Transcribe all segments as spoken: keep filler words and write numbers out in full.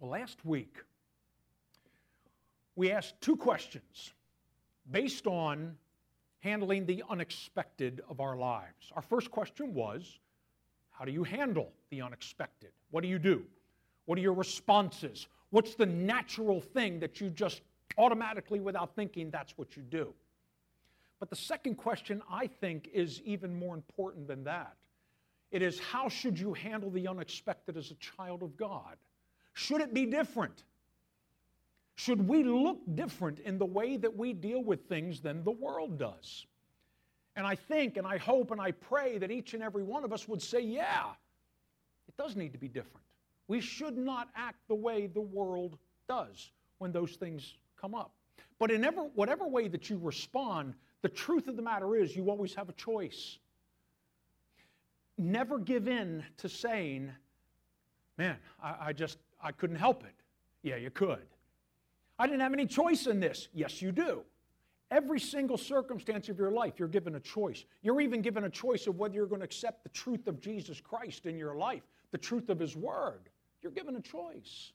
Well, last week, we asked two questions based on handling the unexpected of our lives. Our first question was, how do you handle the unexpected? What do you do? What are your responses? What's the natural thing that you just automatically, without thinking, that's what you do? But the second question, I think, is even more important than that. It is, how should you handle the unexpected as a child of God? Should it be different? Should we look different in the way that we deal with things than the world does? And I think, and I hope, and I pray that each and every one of us would say, yeah, it does need to be different. We should not act the way the world does when those things come up. But in ever, whatever way that you respond, the truth of the matter is you always have a choice. Never give in to saying, man, I, I just, I couldn't help it. Yeah, you could. I didn't have any choice in this. Yes, you do. Every single circumstance of your life, you're given a choice. You're even given a choice of whether you're going to accept the truth of Jesus Christ in your life, the truth of His Word. You're given a choice.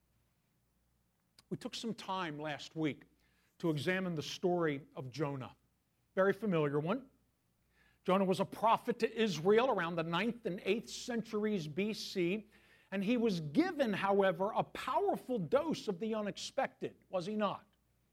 We took some time last week to examine the story of Jonah. Very familiar one. Jonah was a prophet to Israel around the ninth and eighth centuries B C, and he was given, however, a powerful dose of the unexpected, was he not?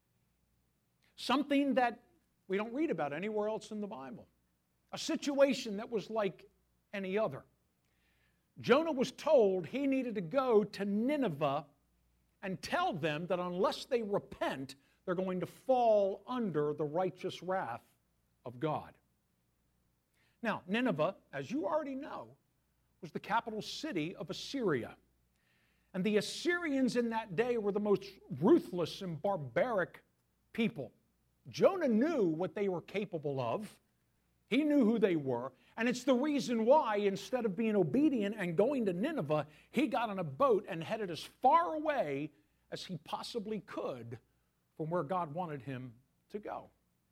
Something that we don't read about anywhere else in the Bible. A situation that was like any other. Jonah was told he needed to go to Nineveh and tell them that unless they repent, they're going to fall under the righteous wrath of God. Now, Nineveh, as you already know, was the capital city of Assyria. And the Assyrians in that day were the most ruthless and barbaric people. Jonah knew what they were capable of. He knew who they were. And it's the reason why, instead of being obedient and going to Nineveh, he got on a boat and headed as far away as he possibly could from where God wanted him to go.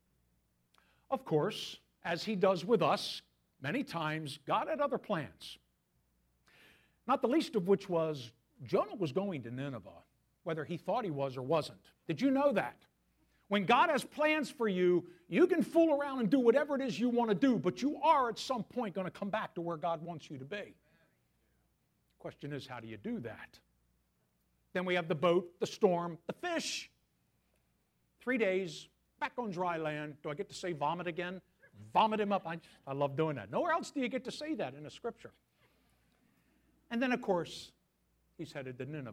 Of course, as He does with us, many times God had other plans. Not the least of which was Jonah was going to Nineveh, whether he thought he was or wasn't. Did you know that? When God has plans for you, you can fool around and do whatever it is you want to do, but you are at some point going to come back to where God wants you to be. Question is, how do you do that? Then we have the boat, the storm, the fish. Three days, back on dry land. Do I get to say vomit again? Vomit him up. I, I love doing that. Nowhere else do you get to say that in a scripture. And then, of course, he's headed to Nineveh.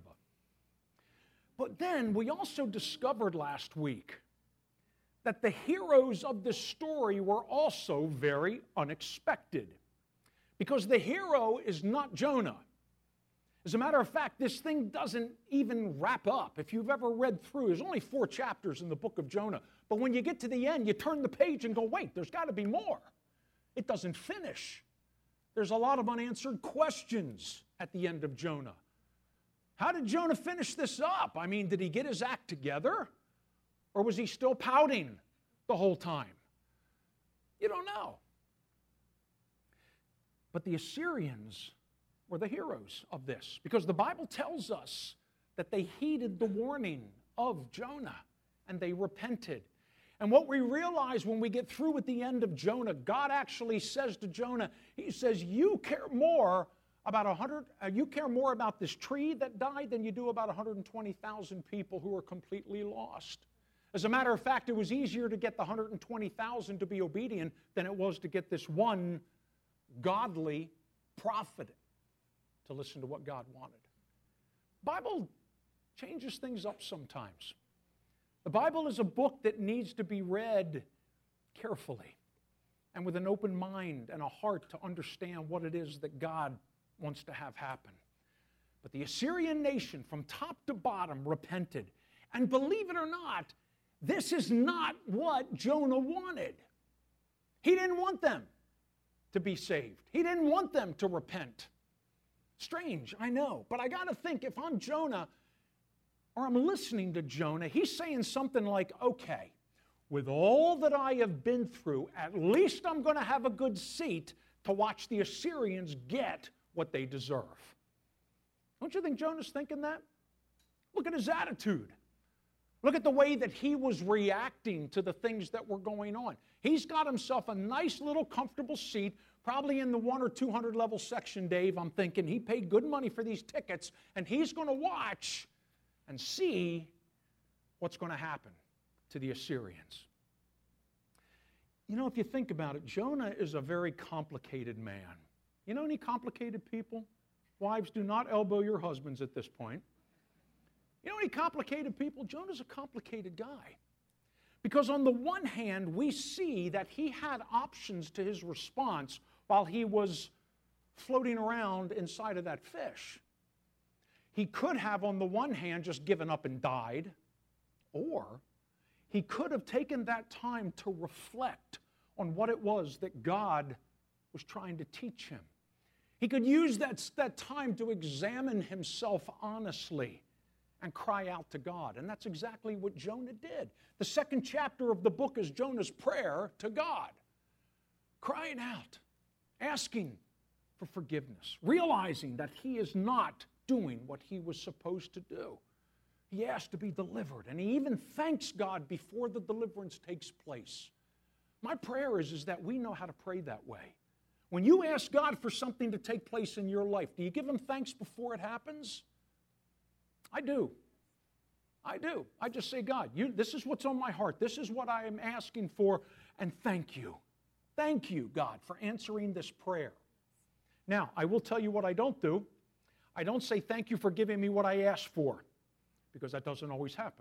But then we also discovered last week that the heroes of this story were also very unexpected. Because the hero is not Jonah. As a matter of fact, this thing doesn't even wrap up. If you've ever read through, there's only four chapters in the book of Jonah. But when you get to the end, you turn the page and go, wait, there's got to be more. It doesn't finish. There's a lot of unanswered questions at the end of Jonah. How did Jonah finish this up? I mean, did he get his act together? Or was he still pouting the whole time? You don't know. But the Assyrians were the heroes of this, because the Bible tells us that they heeded the warning of Jonah and they repented. And what we realize when we get through at the end of Jonah, God actually says to Jonah, He says, you care more about a hundred, uh, you care more about this tree that died than you do about one hundred twenty thousand people who are completely lost. As a matter of fact, it was easier to get the one hundred twenty thousand to be obedient than it was to get this one godly prophet to listen to what God wanted. The Bible changes things up sometimes. The Bible is a book that needs to be read carefully and with an open mind and a heart to understand what it is that God wants to have happen. But the Assyrian nation, from top to bottom, repented. And believe it or not, this is not what Jonah wanted. He didn't want them to be saved. He didn't want them to repent. Strange, I know. But I got to think, if I'm Jonah, or I'm listening to Jonah, he's saying something like, okay, with all that I have been through, at least I'm going to have a good seat to watch the Assyrians get what they deserve. Don't you think Jonah's thinking that? Look at his attitude. Look at the way that he was reacting to the things that were going on. He's got himself a nice little comfortable seat, probably in the one or two hundred level section, Dave. I'm thinking he paid good money for these tickets, and he's going to watch and see what's going to happen to the Assyrians. You know, if you think about it, Jonah is a very complicated man. You know any complicated people? Wives, do not elbow your husbands at this point. You know any complicated people? Jonah's a complicated guy. Because on the one hand, we see that he had options to his response while he was floating around inside of that fish. He could have, on the one hand, just given up and died, or he could have taken that time to reflect on what it was that God was trying to teach him. He could use that, that time to examine himself honestly and cry out to God. And that's exactly what Jonah did. The second chapter of the book is Jonah's prayer to God, crying out, asking for forgiveness, realizing that he is not doing what he was supposed to do. He asked to be delivered, and he even thanks God before the deliverance takes place. My prayer is, is that we know how to pray that way. When you ask God for something to take place in your life, do you give him thanks before it happens? I do. I do. I just say, God, you, this is what's on my heart. This is what I am asking for, and thank you. Thank you, God, for answering this prayer. Now, I will tell you what I don't do. I don't say thank you for giving me what I asked for, because that doesn't always happen.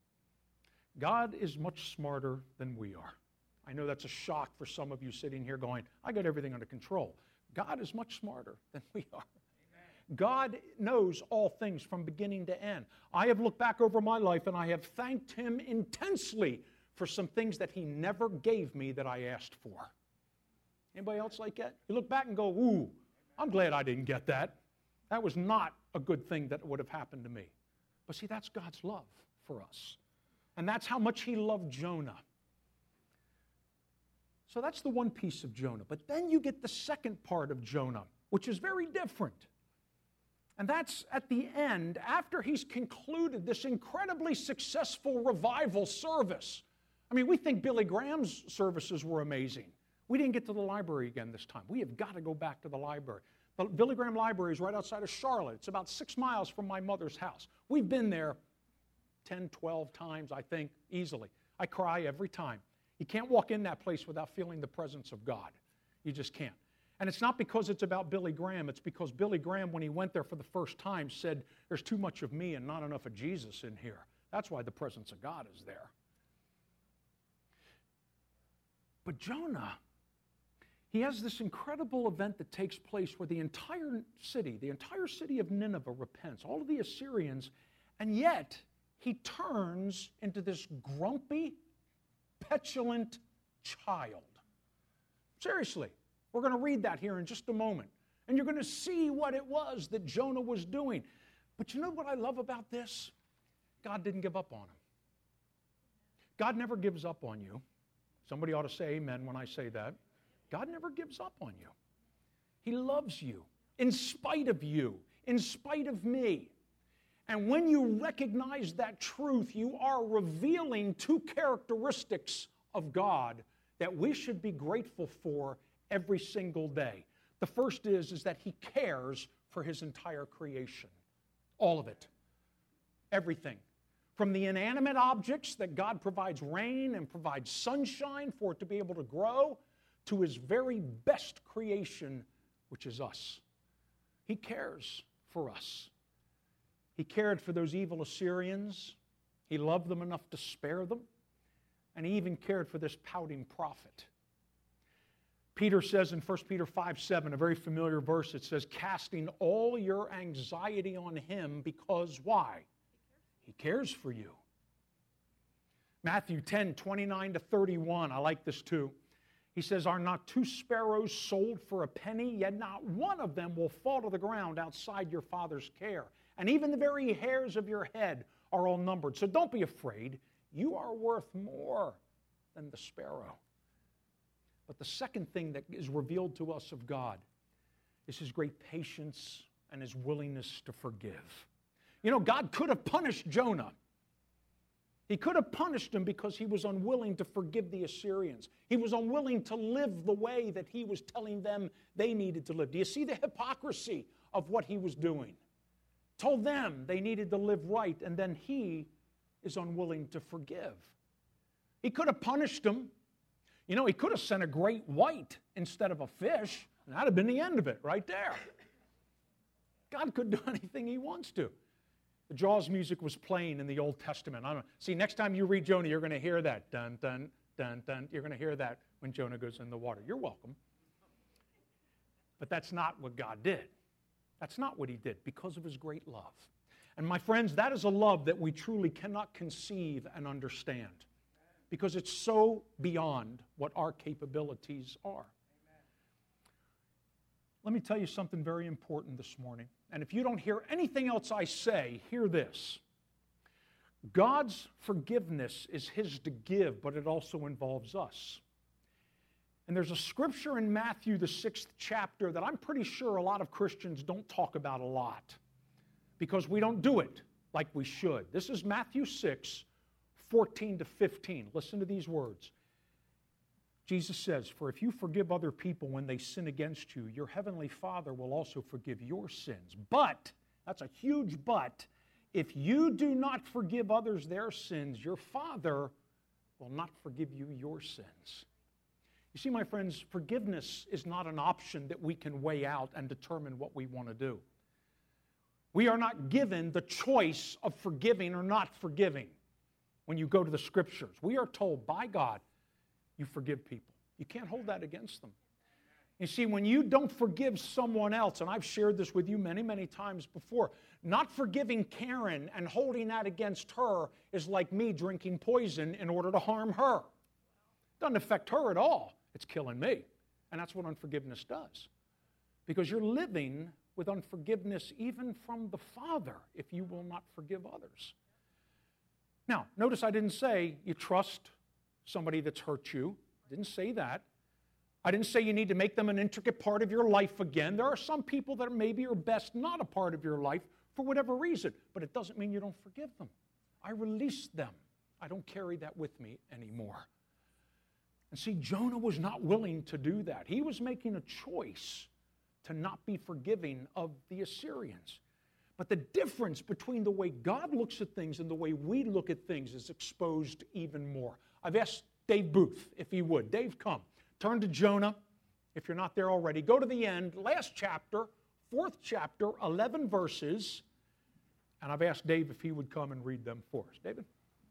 God is much smarter than we are. I know that's a shock for some of you sitting here going, I got everything under control. God is much smarter than we are. Amen. God knows all things from beginning to end. I have looked back over my life and I have thanked him intensely for some things that he never gave me that I asked for. Anybody else like that? You look back and go, ooh, I'm glad I didn't get that. That was not a good thing that would have happened to me. But see, that's God's love for us. And that's how much he loved Jonah. So that's the one piece of Jonah. But then you get the second part of Jonah, which is very different. And that's at the end, after he's concluded this incredibly successful revival service. I mean, we think Billy Graham's services were amazing. We didn't get to the library again this time. We have got to go back to the library. The Billy Graham Library is right outside of Charlotte. It's about six miles from my mother's house. We've been there ten, twelve times, I think, easily. I cry every time. You can't walk in that place without feeling the presence of God. You just can't. And it's not because it's about Billy Graham. It's because Billy Graham, when he went there for the first time, said, there's too much of me and not enough of Jesus in here. That's why the presence of God is there. But Jonah, he has this incredible event that takes place where the entire city, the entire city of Nineveh repents, all of the Assyrians, and yet he turns into this grumpy, petulant child. Seriously, we're going to read that here in just a moment. And you're going to see what it was that Jonah was doing. But you know what I love about this? God didn't give up on him. God never gives up on you. Somebody ought to say amen when I say that. God never gives up on you. He loves you in spite of you, in spite of me. And when you recognize that truth, you are revealing two characteristics of God that we should be grateful for every single day. The first is, is that he cares for his entire creation. All of it. Everything. From the inanimate objects that God provides rain and provides sunshine for it to be able to grow, to his very best creation, which is us. He cares for us. He cared for those evil Assyrians. He loved them enough to spare them. And he even cared for this pouting prophet. Peter says in First Peter five seven, a very familiar verse, it says, casting all your anxiety on him because why? He cares for you. Matthew ten twenty-nine to thirty-one, I like this too. He says, are not two sparrows sold for a penny? Yet not one of them will fall to the ground outside your Father's care. And even the very hairs of your head are all numbered. So don't be afraid. You are worth more than the sparrow. But the second thing that is revealed to us of God is his great patience and his willingness to forgive. You know, God could have punished Jonah. He could have punished him because he was unwilling to forgive the Assyrians. He was unwilling to live the way that he was telling them they needed to live. Do you see the hypocrisy of what he was doing? Told them they needed to live right, and then he is unwilling to forgive. He could have punished them. You know, he could have sent a great white instead of a fish, and that would have been the end of it right there. God could do anything he wants to. The Jaws music was playing in the Old Testament. I don't know. See, next time you read Jonah, you're going to hear that. Dun, dun, dun, dun. You're going to hear that when Jonah goes in the water. You're welcome. But that's not what God did. That's not what he did because of his great love. And my friends, that is a love that we truly cannot conceive and understand because it's so beyond what our capabilities are. Let me tell you something very important this morning. And if you don't hear anything else I say, hear this. God's forgiveness is his to give, but it also involves us. And there's a scripture in Matthew, the sixth chapter, that I'm pretty sure a lot of Christians don't talk about a lot because we don't do it like we should. This is Matthew six, fourteen to fifteen. Listen to these words. Jesus says, "For if you forgive other people when they sin against you, your heavenly Father will also forgive your sins. But," that's a huge but, "if you do not forgive others their sins, your Father will not forgive you your sins." You see, my friends, forgiveness is not an option that we can weigh out and determine what we want to do. We are not given the choice of forgiving or not forgiving when you go to the Scriptures. We are told by God, you forgive people. You can't hold that against them. You see, when you don't forgive someone else, and I've shared this with you many, many times before, not forgiving Karen and holding that against her is like me drinking poison in order to harm her. It doesn't affect her at all. It's killing me. And that's what unforgiveness does. Because you're living with unforgiveness even from the Father if you will not forgive others. Now, notice I didn't say you trust somebody that's hurt you. I didn't say that. I didn't say you need to make them an intricate part of your life again. There are some people that maybe are best not a part of your life for whatever reason, but it doesn't mean you don't forgive them. I release them. I don't carry that with me anymore. And see, Jonah was not willing to do that. He was making a choice to not be forgiving of the Assyrians. But the difference between the way God looks at things and the way we look at things is exposed even more. I've asked Dave Booth if he would. Dave, come. Turn to Jonah, if you're not there already. Go to the end, last chapter, fourth chapter, eleven verses. And I've asked Dave if he would come and read them for us. David?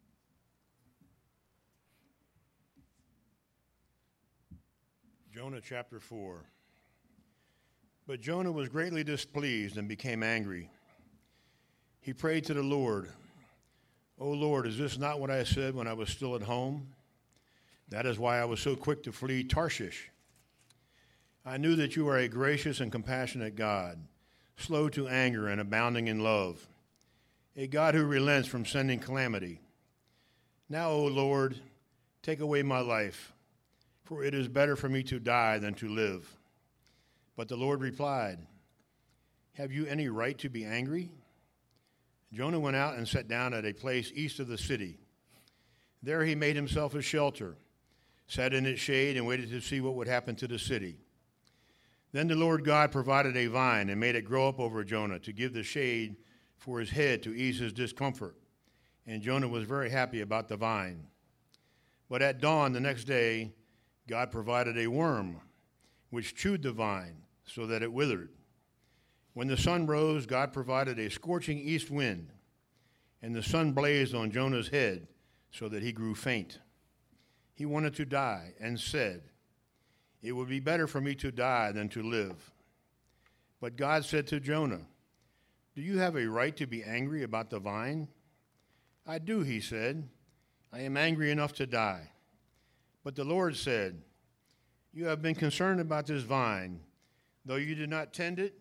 Jonah chapter four. But Jonah was greatly displeased and became angry. He prayed to the Lord, "O Lord, is this not what I said when I was still at home? That is why I was so quick to flee Tarshish. I knew that you are a gracious and compassionate God, slow to anger and abounding in love, a God who relents from sending calamity. Now, O Lord, take away my life, for it is better for me to die than to live." But the Lord replied, "Have you any right to be angry?" Jonah went out and sat down at a place east of the city. There he made himself a shelter, sat in its shade, and waited to see what would happen to the city. Then the Lord God provided a vine and made it grow up over Jonah to give the shade for his head to ease his discomfort. And Jonah was very happy about the vine. But at dawn the next day, God provided a worm, which chewed the vine so that it withered. When the sun rose, God provided a scorching east wind, and the sun blazed on Jonah's head so that he grew faint. He wanted to die and said, "It would be better for me to die than to live." But God said to Jonah, "Do you have a right to be angry about the vine?" "I do," he said. "I am angry enough to die." But the Lord said, "You have been concerned about this vine, though you did not tend it.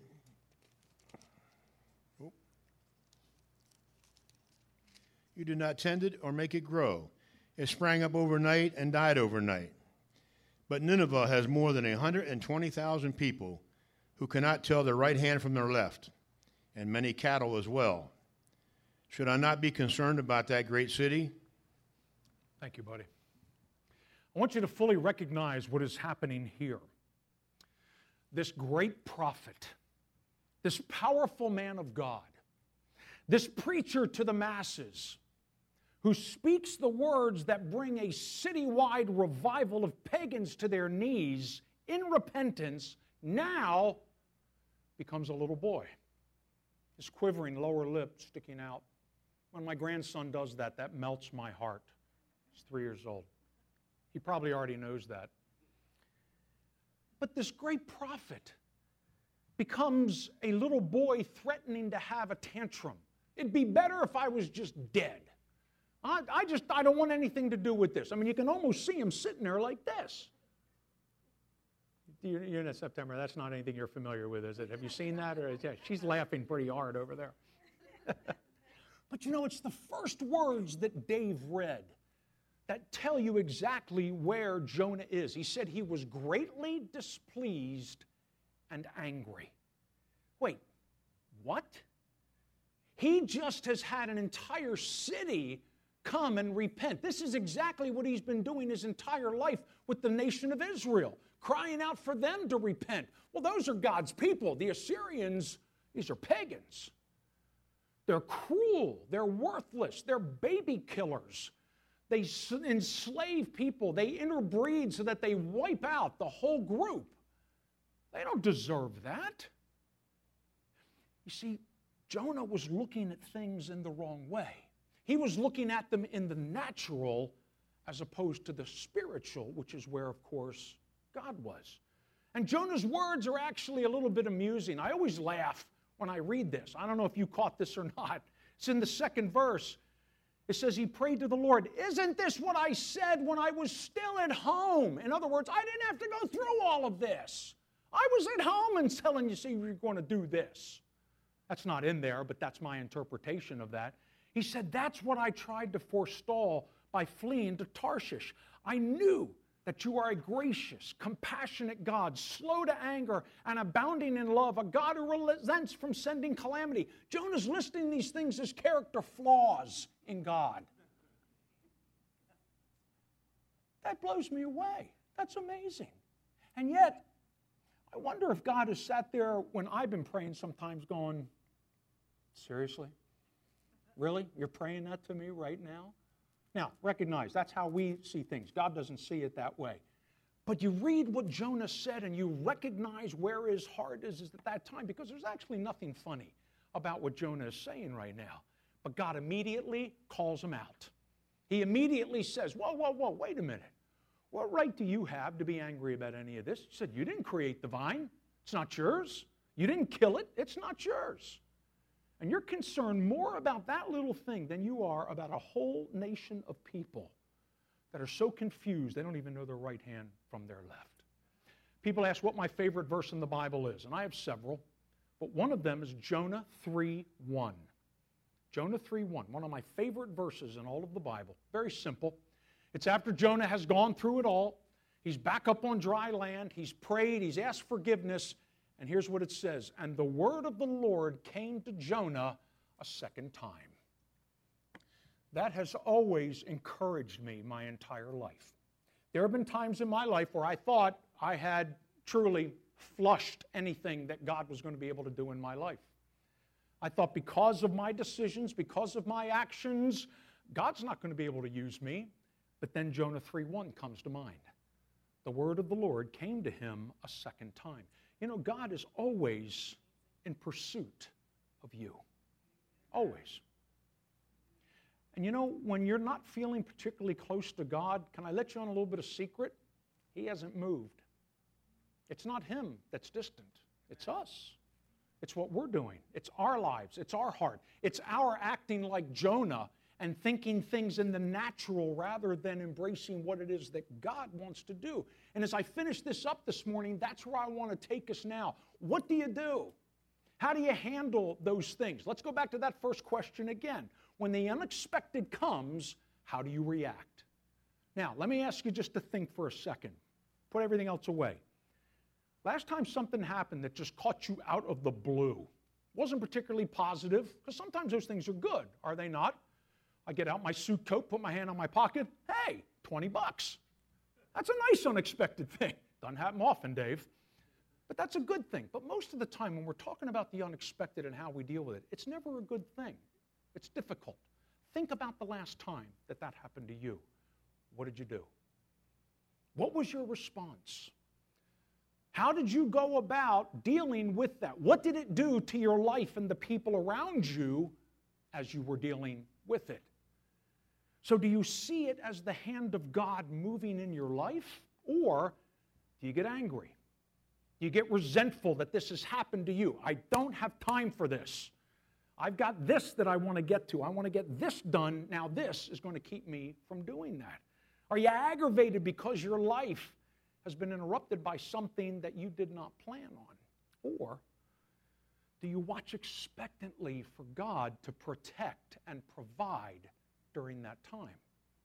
You did not tend it or make it grow. It sprang up overnight and died overnight. But Nineveh has more than one hundred twenty thousand people who cannot tell their right hand from their left, and many cattle as well. Should I not be concerned about that great city? Thank you, buddy. I want you to fully recognize what is happening here. This great prophet, this powerful man of God, this preacher to the masses, who speaks the words that bring a citywide revival of pagans to their knees in repentance, now becomes a little boy. His quivering lower lip sticking out. When my grandson does that, that melts my heart. He's three years old. He probably already knows that. But this great prophet becomes a little boy threatening to have a tantrum. It'd be better if I was just dead. I, I just, I don't want anything to do with this. I mean, you can almost see him sitting there like this. You're, you're in September. That's not anything you're familiar with, is it? Have you seen that? Or, yeah, she's laughing pretty hard over there. But you know, it's the first words that Dave read that tell you exactly where Jonah is. He said he was greatly displeased and angry. Wait, what? He just has had an entire city come and repent. This is exactly what he's been doing his entire life with the nation of Israel, crying out for them to repent. Well, those are God's people. The Assyrians, these are pagans. They're cruel. They're worthless. They're baby killers. They enslave people. They interbreed so that they wipe out the whole group. They don't deserve that. You see, Jonah was looking at things in the wrong way. He was looking at them in the natural as opposed to the spiritual, which is where, of course, God was. And Jonah's words are actually a little bit amusing. I always laugh when I read this. I don't know if you caught this or not. It's in the second verse. It says he prayed to the Lord, "Isn't this what I said when I was still at home?" In other words, I didn't have to go through all of this. I was at home and telling you, see, you're going to do this. That's not in there, but that's my interpretation of that. He said, that's what I tried to forestall by fleeing to Tarshish. I knew that you are a gracious, compassionate God, slow to anger and abounding in love, a God who relents from sending calamity. Jonah's listing these things as character flaws in God. That blows me away. That's amazing. And yet, I wonder if God has sat there when I've been praying sometimes going, seriously? Really? You're praying that to me right now? Now, recognize that's how we see things. God doesn't see it that way. But you read what Jonah said and you recognize where his heart is, is at that time, because there's actually nothing funny about what Jonah is saying right now. But God immediately calls him out. He immediately says, whoa, whoa, whoa, wait a minute. What right do you have to be angry about any of this? He said, you didn't create the vine. It's not yours. You didn't kill it. It's not yours. And you're concerned more about that little thing than you are about a whole nation of people that are so confused they don't even know their right hand from their left. People ask what my favorite verse in the Bible is, and I have several, but one of them is Jonah three one. Jonah three one, one of my favorite verses in all of the Bible. Very simple. It's after Jonah has gone through it all. He's back up on dry land. He's prayed. He's asked forgiveness. And here's what it says. And the word of the Lord came to Jonah a second time. That has always encouraged me my entire life. There have been times in my life where I thought I had truly flushed anything that God was going to be able to do in my life. I thought because of my decisions, because of my actions, God's not going to be able to use me. But then Jonah three one comes to mind. The word of the Lord came to him a second time. You know, God is always in pursuit of you. Always. And you know, when you're not feeling particularly close to God, can I let you on a little bit of secret? He hasn't moved. It's not him that's distant. It's us. It's what we're doing. It's our lives. It's our heart. It's our acting like Jonah and thinking things in the natural rather than embracing what it is that God wants to do. And as I finish this up this morning, that's where I want to take us now. What do you do? How do you handle those things? Let's go back to that first question again. When the unexpected comes, how do you react? Now, let me ask you just to think for a second. Put everything else away. Last time something happened that just caught you out of the blue, Wasn't particularly positive, because sometimes those things are good, are they not? I get out my suit coat, put my hand on my pocket, hey, twenty bucks. That's a nice unexpected thing. Doesn't happen often, Dave. But that's a good thing. But most of the time when we're talking about the unexpected and how we deal with it, it's never a good thing. It's difficult. Think about the last time that that happened to you. What did you do? What was your response? How did you go about dealing with that? What did it do to your life and the people around you as you were dealing with it? So do you see it as the hand of God moving in your life, or do you get angry? Do you get resentful that this has happened to you? I don't have time for this. I've got this that I want to get to. I want to get this done. Now this is going to keep me from doing that. Are you aggravated because your life has been interrupted by something that you did not plan on? Or do you watch expectantly for God to protect and provide during that time?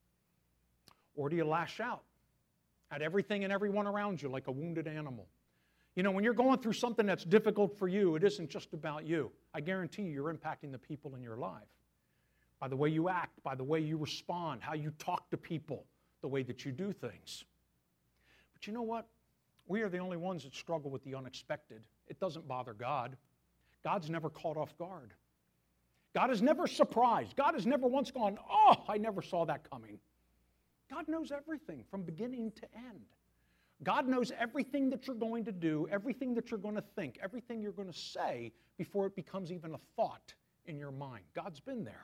Or do you lash out at everything and everyone around you like a wounded animal? You know, when you're going through something that's difficult for you, it isn't just about you. I guarantee you, you're impacting the people in your life by the way you act, by the way you respond, how you talk to people, the way that you do things. But you know what? We are the only ones that struggle with the unexpected. It doesn't bother God. God's never caught off guard. God is never surprised. God has never once gone, oh, I never saw that coming. God knows everything from beginning to end. God knows everything that you're going to do, everything that you're going to think, everything you're going to say before it becomes even a thought in your mind. God's been there.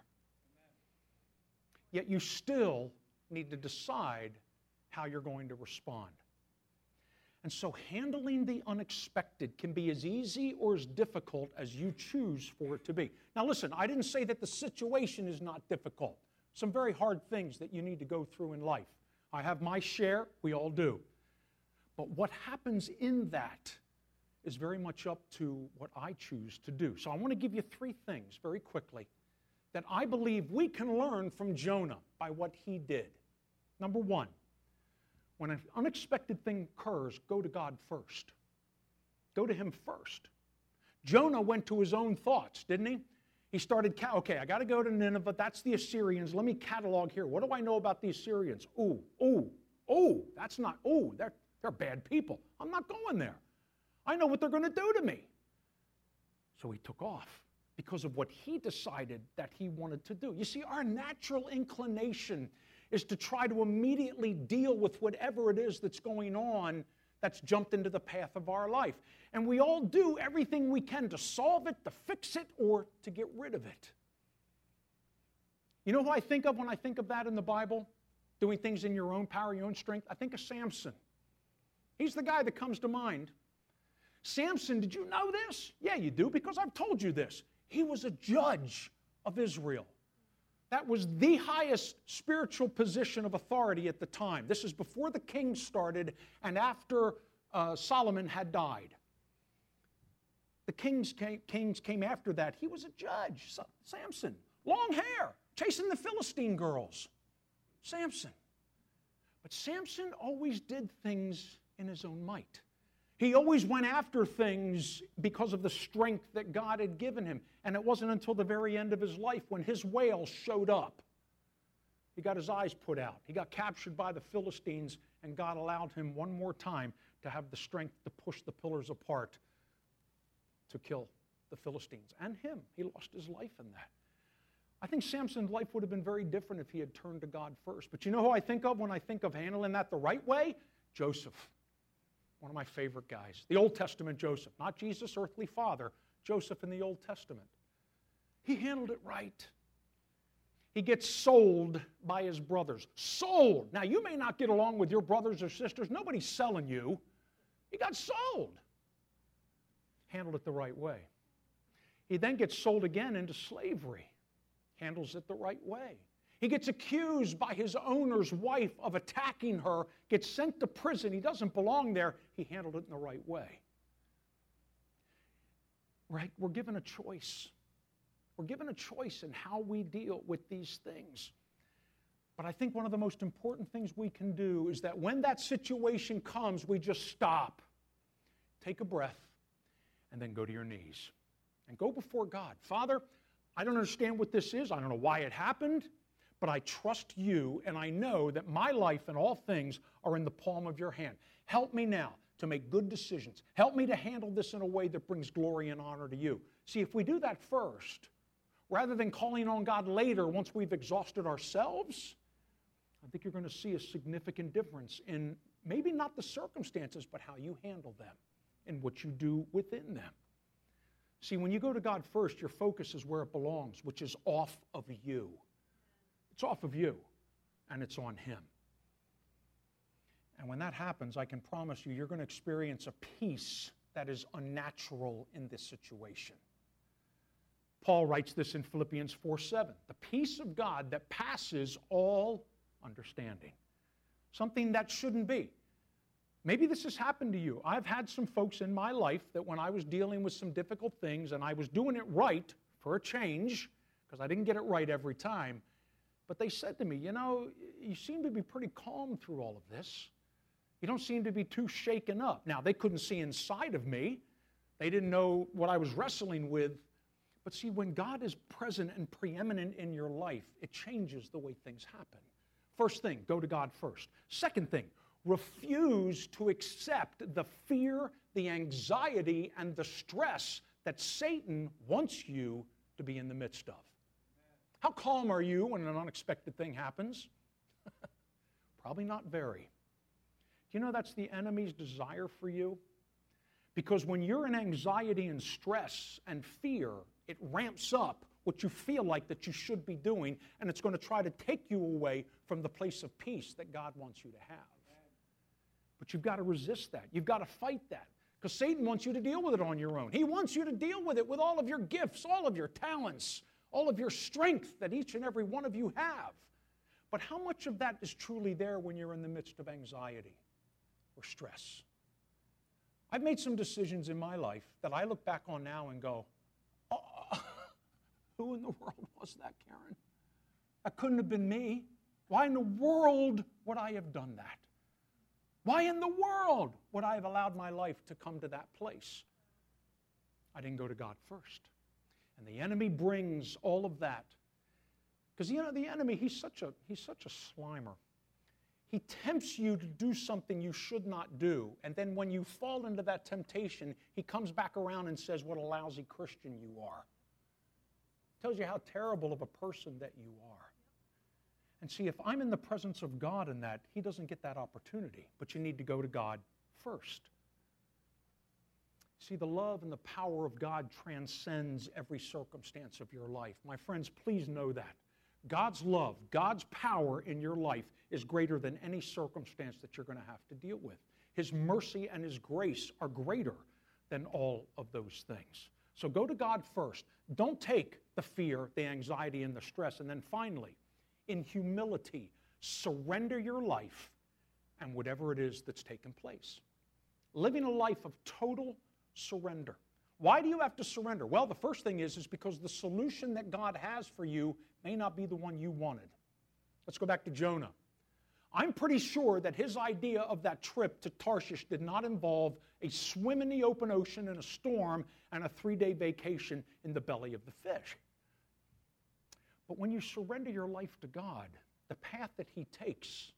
Yet you still need to decide how you're going to respond. And so handling the unexpected can be as easy or as difficult as you choose for it to be. Now listen, I didn't say that the situation is not difficult. Some very hard things that you need to go through in life. I have my share, we all do. But what happens in that is very much up to what I choose to do. So I want to give you three things very quickly that I believe we can learn from Jonah by what he did. Number one, when an unexpected thing occurs, go to God first. Go to Him first. Jonah went to his own thoughts, didn't he? He started, okay, I got to go to Nineveh. That's the Assyrians. Let me catalog here. What do I know about the Assyrians? Ooh, ooh, ooh, that's not, ooh, they're, they're bad people. I'm not going there. I know what they're going to do to me. So he took off because of what he decided that he wanted to do. You see, our natural inclination is to try to immediately deal with whatever it is that's going on that's jumped into the path of our life. And we all do everything we can to solve it, to fix it, or to get rid of it. You know who I think of when I think of that in the Bible? Doing things in your own power, your own strength? I think of Samson. He's the guy that comes to mind. Samson, did you know this? Yeah, you do, because I've told you this. He was a judge of Israel. That was the highest spiritual position of authority at the time. This is before the king started and after uh, Solomon had died. The kings came, kings came after that. He was a judge, Samson. Long hair, chasing the Philistine girls. Samson. But Samson always did things in his own might. He always went after things because of the strength that God had given him. And it wasn't until the very end of his life when his whale showed up. He got his eyes put out. He got captured by the Philistines, and God allowed him one more time to have the strength to push the pillars apart to kill the Philistines. And him. He lost his life in that. I think Samson's life would have been very different if he had turned to God first. But you know who I think of when I think of handling that the right way? Joseph. One of my favorite guys. The Old Testament Joseph. Not Jesus' earthly father. Joseph in the Old Testament. He handled it right. He gets sold by his brothers. Sold. Now, you may not get along with your brothers or sisters. Nobody's selling you. He got sold. Handled it the right way. He then gets sold again into slavery. Handles it the right way. He gets accused by his owner's wife of attacking her, gets sent to prison. He doesn't belong there. He handled it in the right way. Right? We're given a choice. We're given a choice in how we deal with these things. But I think one of the most important things we can do is that when that situation comes, we just stop, take a breath, and then go to your knees. and go before God. Father, I don't understand what this is. I don't know why it happened, but I trust you, and I know that my life and all things are in the palm of your hand. Help me now to make good decisions. Help me to handle this in a way that brings glory and honor to you. See, if we do that first, rather than calling on God later once we've exhausted ourselves, I think you're going to see a significant difference in maybe not the circumstances, but how you handle them and what you do within them. See, when you go to God first, your focus is where it belongs, which is off of you. It's off of you, and it's on Him. And when that happens, I can promise you, you're going to experience a peace that is unnatural in this situation. Paul writes this in Philippians four seven. The peace of God that passes all understanding. Something that shouldn't be. Maybe this has happened to you. I've had some folks in my life that when I was dealing with some difficult things and I was doing it right for a change, because I didn't get it right every time, but they said to me, you know, you seem to be pretty calm through all of this. You don't seem to be too shaken up. Now, they couldn't see inside of me. They didn't know what I was wrestling with. But see, when God is present and preeminent in your life, it changes the way things happen. First thing, go to God first. Second thing, refuse to accept the fear, the anxiety, and the stress that Satan wants you to be in the midst of. How calm are you when an unexpected thing happens? Probably not very. Do you know that's the enemy's desire for you? Because when you're in anxiety and stress and fear, it ramps up what you feel like that you should be doing, and it's going to try to take you away from the place of peace that God wants you to have. But you've got to resist that. You've got to fight that. Because Satan wants you to deal with it on your own. He wants you to deal with it with all of your gifts, all of your talents, all of your strength that each and every one of you have. But how much of that is truly there when you're in the midst of anxiety or stress? I've made some decisions in my life that I look back on now and go, oh, who in the world was that, Karen? That couldn't have been me. Why in the world would I have done that? Why in the world would I have allowed my life to come to that place? I didn't go to God first. And the enemy brings all of that. Because, you know, the enemy, he's such a, he's such a slimer. He tempts you to do something you should not do. And then when you fall into that temptation, he comes back around and says, what a lousy Christian you are. Tells you how terrible of a person that you are. And see, if I'm in the presence of God in that, he doesn't get that opportunity. But you need to go to God first. See, the love and the power of God transcends every circumstance of your life. My friends, please know that. God's love, God's power in your life is greater than any circumstance that you're going to have to deal with. His mercy and His grace are greater than all of those things. So go to God first. Don't take the fear, the anxiety, and the stress. And then finally, in humility, surrender your life and whatever it is that's taken place. Living a life of total surrender. Why do you have to surrender? Well, the first thing is, is because the solution that God has for you may not be the one you wanted. Let's go back to Jonah. I'm pretty sure that his idea of that trip to Tarshish did not involve a swim in the open ocean in a storm and a three-day vacation in the belly of the fish. But when you surrender your life to God, the path that He takes,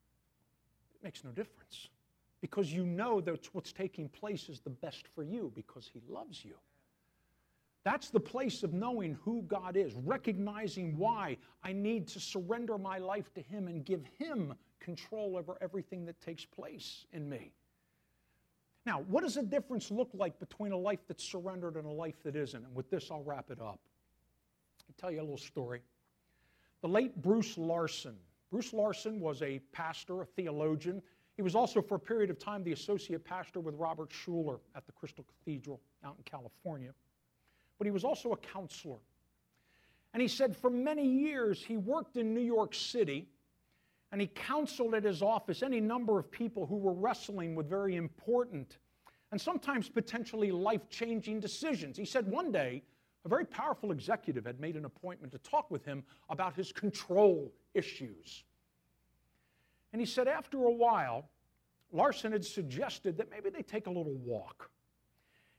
it makes no difference. Because you know that what's taking place is the best for you because He loves you. That's the place of knowing who God is, recognizing why I need to surrender my life to Him and give Him control over everything that takes place in me. Now, what does the difference look like between a life that's surrendered and a life that isn't? And with this, I'll wrap it up. I'll tell you a little story. The late Bruce Larson. Bruce Larson was a pastor, a theologian. He was also, for a period of time, the associate pastor with Robert Schuller at the Crystal Cathedral out in California. But he was also a counselor. And he said for many years he worked in New York City, and he counseled at his office any number of people who were wrestling with very important and sometimes potentially life-changing decisions. He said one day, a very powerful executive had made an appointment to talk with him about his control issues. And he said after a while, Larson had suggested that maybe they take a little walk.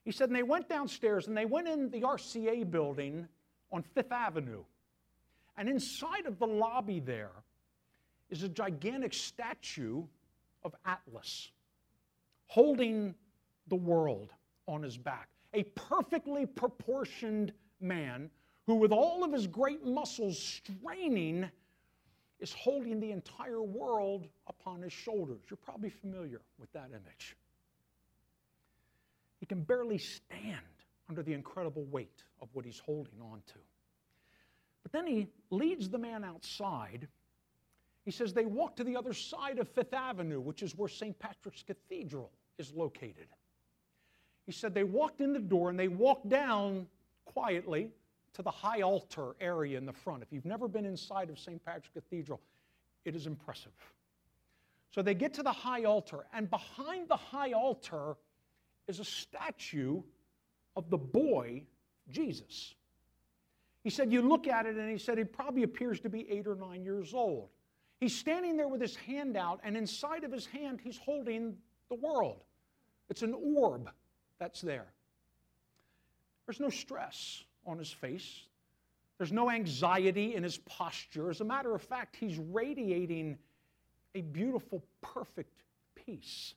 He said, and they went downstairs and they went in the R C A building on Fifth Avenue. And inside of the lobby there is a gigantic statue of Atlas holding the world on his back. A perfectly proportioned man who, with all of his great muscles straining, is holding the entire world upon his shoulders. You're probably familiar with that image. He can barely stand under the incredible weight of what he's holding on to. But then he leads the man outside. He says they walk to the other side of Fifth Avenue, which is where Saint Patrick's Cathedral is located. He said they walked in the door and they walked down quietly to the high altar area in the front. If you've never been inside of Saint Patrick's Cathedral, it is impressive. So they get to the high altar, and behind the high altar is a statue of the boy Jesus. He said, you look at it, and he said, it probably appears to be eight or nine years old. He's standing there with his hand out, and inside of his hand, he's holding the world. It's an orb that's there. There's no stress on his face. There's no anxiety in his posture. As a matter of fact, he's radiating a beautiful, perfect peace.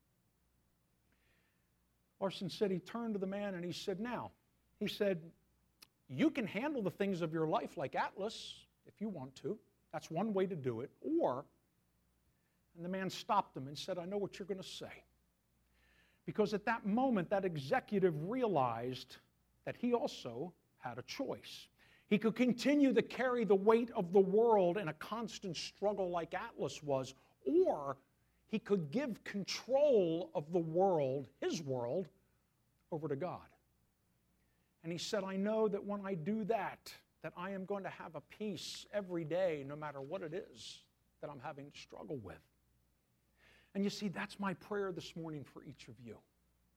Larson said he turned to the man and he said, now, he said, you can handle the things of your life like Atlas if you want to. That's one way to do it. Or, and the man stopped him and said, I know what you're going to say. Because at that moment, that executive realized that he also had a choice. He could continue to carry the weight of the world in a constant struggle like Atlas was, or he could give control of the world, his world, over to God. And he said, I know that when I do that, that I am going to have a peace every day, no matter what it is that I'm having to struggle with. And you see, that's my prayer this morning for each of you.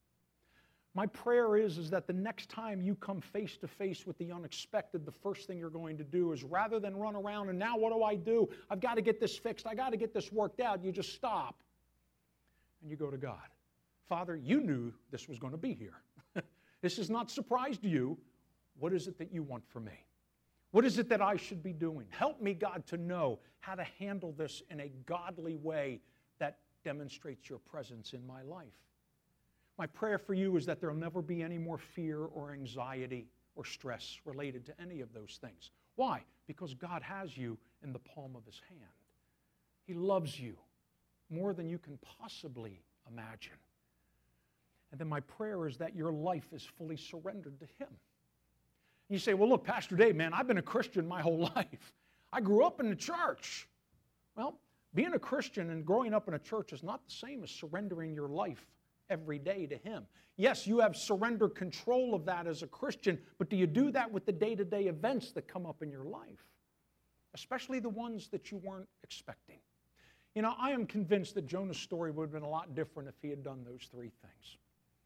My prayer is, is that the next time you come face to face with the unexpected, the first thing you're going to do is, rather than run around and now what do I do? I've got to get this fixed. I've got to get this worked out. You just stop and you go to God. Father, you knew this was going to be here. This is not surprise to you. What is it that you want from me? What is it that I should be doing? Help me, God, to know how to handle this in a godly way that demonstrates your presence in my life. My prayer for you is that there will never be any more fear or anxiety or stress related to any of those things. Why? Because God has you in the palm of his hand. He loves you more than you can possibly imagine. And then my prayer is that your life is fully surrendered to him. And you say, well, look, Pastor Dave, man, I've been a Christian my whole life. I grew up in the church. Well, being a Christian and growing up in a church is not the same as surrendering your life every day to him. Yes, you have surrender control of that as a Christian, but do you do that with the day-to-day events that come up in your life? Especially the ones that you weren't expecting. You know, I am convinced that Jonah's story would have been a lot different if he had done those three things.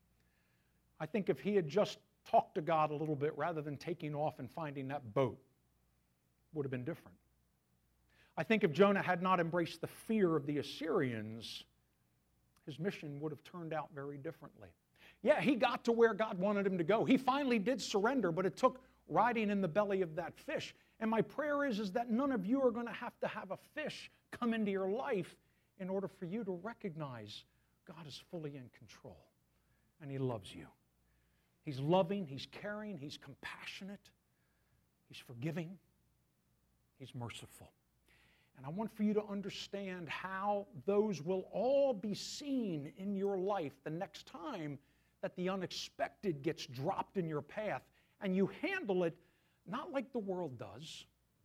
I think if he had just talked to God a little bit rather than taking off and finding that boat, it would have been different. I think if Jonah had not embraced the fear of the Assyrians, his mission would have turned out very differently. Yeah, he got to where God wanted him to go. He finally did surrender, but it took riding in the belly of that fish. And my prayer is, is that none of you are going to have to have a fish come into your life in order for you to recognize God is fully in control and he loves you. He's loving, he's caring, he's compassionate, he's forgiving, he's merciful. And I want for you to understand how those will all be seen in your life the next time that the unexpected gets dropped in your path and you handle it not like the world does,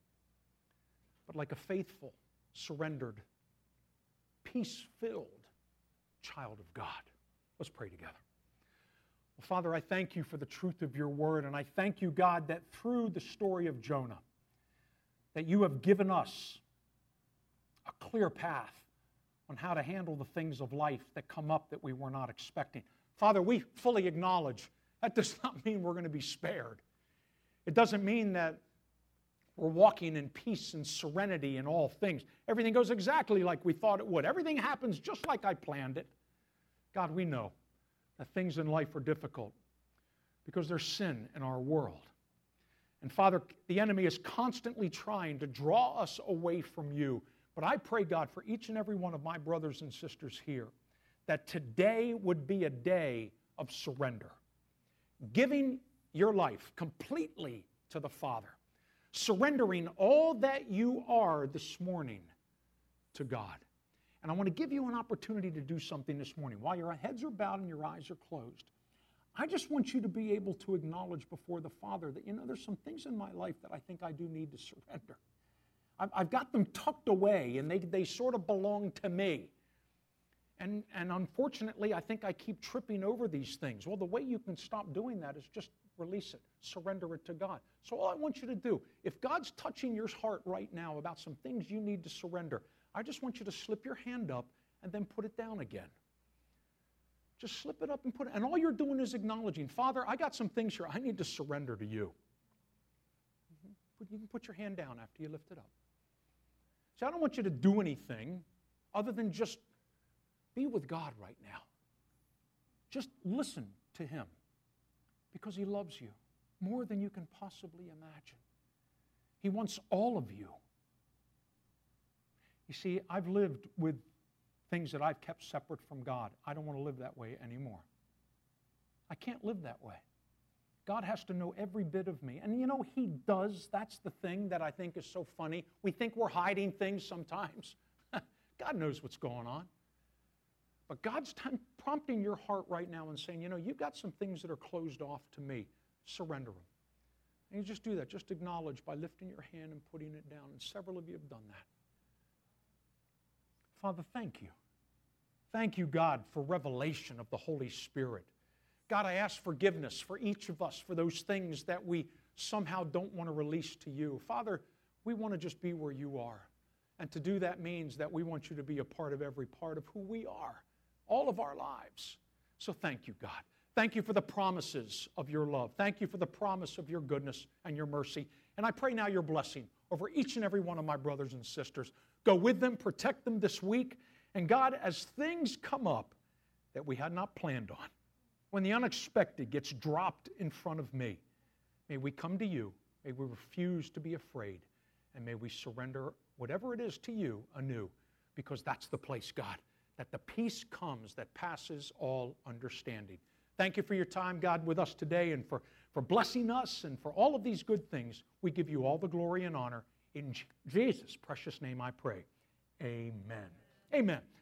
but like a faithful, surrendered, peace-filled child of God. Let's pray together. Well, Father, I thank you for the truth of your word, and I thank you, God, that through the story of Jonah, that you have given us a clear path on how to handle the things of life that come up that we were not expecting. Father, we fully acknowledge that does not mean we're going to be spared. It doesn't mean that we're walking in peace and serenity in all things. Everything goes exactly like we thought it would. Everything happens just like I planned it. God, we know that things in life are difficult, because there's sin in our world. And Father, the enemy is constantly trying to draw us away from you. But I pray, God, for each and every one of my brothers and sisters here, that today would be a day of surrender. Giving your life completely to the Father. Surrendering all that you are this morning to God. And I want to give you an opportunity to do something this morning. While your heads are bowed and your eyes are closed, I just want you to be able to acknowledge before the Father that, you know, there's some things in my life that I think I do need to surrender. I've, I've got them tucked away, and they, they sort of belong to me. And, and unfortunately, I think I keep tripping over these things. Well, the way you can stop doing that is just release it. Surrender it to God. So all I want you to do, if God's touching your heart right now about some things you need to surrender, I just want you to slip your hand up and then put it down again. Just slip it up and put it, and all you're doing is acknowledging, Father, I got some things here I need to surrender to you. You can put your hand down after you lift it up. So I don't want you to do anything other than just be with God right now. Just listen to Him because He loves you more than you can possibly imagine. He wants all of you. You see, I've lived with things that I've kept separate from God. I don't want to live that way anymore. I can't live that way. God has to know every bit of me. And you know, He does. That's the thing that I think is so funny. We think we're hiding things sometimes. God knows what's going on. But God's t- prompting your heart right now and saying, you know, you've got some things that are closed off to me. Surrender them. And you just do that. Just acknowledge by lifting your hand and putting it down. And several of you have done that. Father, thank you. Thank you, God, for revelation of the Holy Spirit. God, I ask forgiveness for each of us for those things that we somehow don't want to release to you. Father, we want to just be where you are. And to do that means that we want you to be a part of every part of who we are, all of our lives. So thank you, God. Thank you for the promises of your love. Thank you for the promise of your goodness and your mercy. And I pray now your blessing over each and every one of my brothers and sisters. Go with them, protect them this week. And God, as things come up that we had not planned on, when the unexpected gets dropped in front of me, may we come to you, may we refuse to be afraid, and may we surrender whatever it is to you anew, because that's the place, God, that the peace comes that passes all understanding. Thank you for your time, God, with us today, and for, for blessing us, and for all of these good things. We give you all the glory and honor. In Jesus' precious name I pray. Amen. Amen.